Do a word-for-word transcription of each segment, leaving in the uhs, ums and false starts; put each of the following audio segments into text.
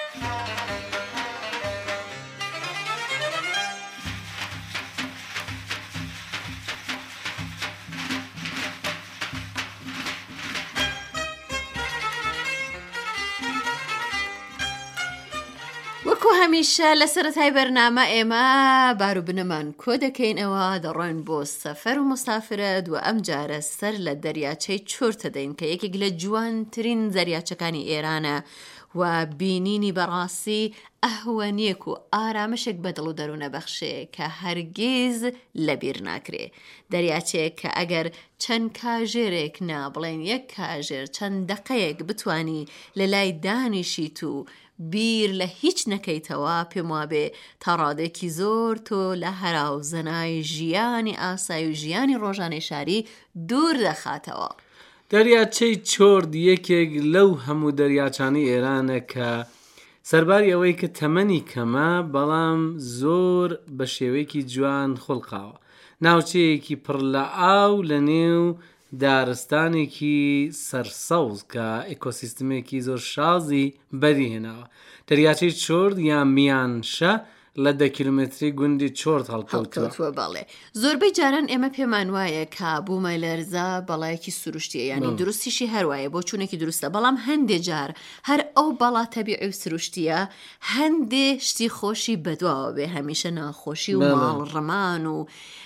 وەکو هەمیشە لە سەرەتای بەرنامە ئێمە باروبنەمان کۆ دەکەینەوە دەڕۆین بۆ سەفەر و مسافرەت و ئەم جارە سەر لە دەریاچەی چۆرتە دەین کە یەکێک لە جوانترین دەریاچەکانی ئێرانە و بینینی بەڕاستی ئەهوەنیەک و ئارامشێک بەدڵ و دەروونە بەخشێ کە هەرگیز لەبیر ناکرێ. دەریاچەیەک کە ئەگەر چەند کاژێرێک نا بڵێن یەک کاژێر چەند دەقەیەک بتوانی لە لای دانیشیت و بیر لە هیچ نەکەیتەوە پێم وابێ تا ڕادێکی زۆر تۆ لە هەراو زەنای ژیانی ئاسایی و ژیانی ڕۆژانەی شاری دوور دەخاتەوە. دەریاچەی چۆرد یەکێک لەو هەموو دەریاچانی ئێرانە کە سەرباری ئەوەی کە تەمەنی کەمە بەڵام زۆر بە شێوەیەکی جوان خوڵقاوە. ناوچەیەکی پڕ لە ئاو لە نێو دارستانێکی سەرسەوز کە ئێکۆسیستمێکی زۆر شازی بەریهێناوە. دەریاچەی چۆرد یان میانشە لە دە کیلومتری گوندی چۆرد هەڵکەوتووە. بەڵێ زۆربەی جاران ئێمە پێمان وایە کە بوومە لەرزە بەڵایەکی سروشتیە، ینی دروستیشی هەروایە بۆ چوونێکی دروستە، بەڵام هەندێ جار هەر ئەو بەڵا تەبیعی و سروشتیە هەندێ شتی خۆشی بەدواوە بێ، هەمیشە ناخۆشی و ماڵ ڕەمان و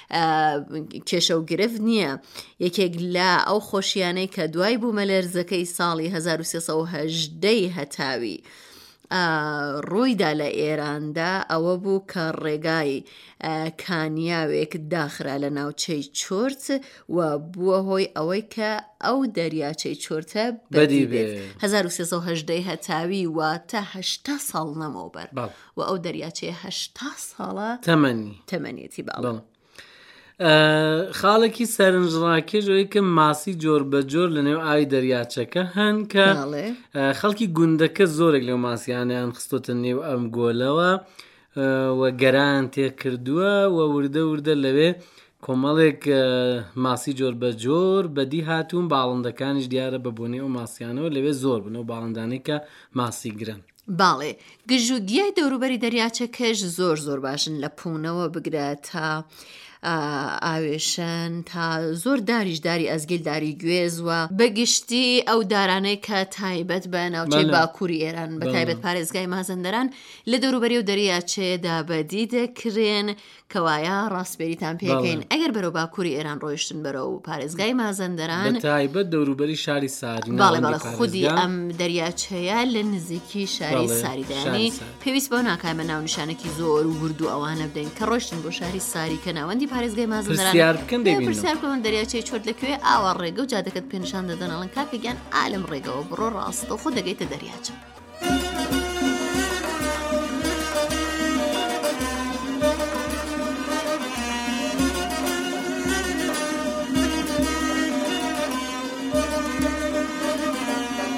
کێشە و گرفت نییە. یەکێک لە ئەو خۆشیانەی کە دوای بوومە لەرزەکەی ساڵی هەزار و سێسەد و هەژدەی هەتاوی ڕوویدا لە ئێراندا ئەوە بوو کە ڕێگای کانیاوێک داخرا لە ناوچەی چۆرت و بووە هۆی ئەوەی کە ئەو دەریاچەی چۆرتە بەدی بێت. هەزار و سێسەد و هەژدەی هەتاوی واتە هەشتا ساڵ نەمەوبەر و ئەو دەریاچەی هەشتا ساڵە تەمەنی تەمەنیەتی باڵ. خاڵێکی سەرنجڕاکێژەوەی کە ماسی جۆر بە جۆر لە نێو ئاوی دەریاچەکە هەن کە خەڵکی گوندەکە زۆرێک لەو ماسییانیان خستۆتە نێو ئەم گۆلەوە و گەران تێ کردووە و وردە وردە لەوێ کۆمەڵێک ماسی جۆر بە جۆر بەدی هاتوون، باڵندەکانیش دیارە بە بۆنێ ئەو ماسییانەوە لەوێ زۆر بن و باڵندانەی کە ماسی گرن. باڵێ گژوگیای دەوروبەری دەریاچەکەش زۆر زۆر باشن لە پوونەوە بگرە تا ئاوێشن تا زۆر داریش داری ئەزگیلداری گوێزوە بەگشتی ئەو دارانەی کە تایبەت بە ناوچەی باکووری ئێران بە تایبەت پارێزگای مازەندەران لە دەوروبەری و دەریاچەیەدا بەدی دەکرێن کەوایە ڕاستبێریتان پێکەین ئەگەر بەرەو باکووری ئێران ڕۆیشتن بەرەو پارێزگای مازەندەران بە تایبەت دەوروبەری شاری ساری. باڵێ باڵێ خودی ئەم دەریاچەیە لە نزیکی شاری ساریدانی پێویست بۆ ناکایمە ناونیشانێکی زۆر و ورد و ئەوانە بدەین کە ڕۆیشتن بۆ شاری ساری کە ناوەندی پارێزگای مازەندەران پرسیار بکەن دەریاچەی چۆرت لەکوێ ئاوا ڕێگە و جادەکەت پێنیشان دەدەن ئەڵەن کاکەگیان ئالم ڕێگەوە بڕۆ ڕاستە و خۆ دەگەیتە دەریاچە.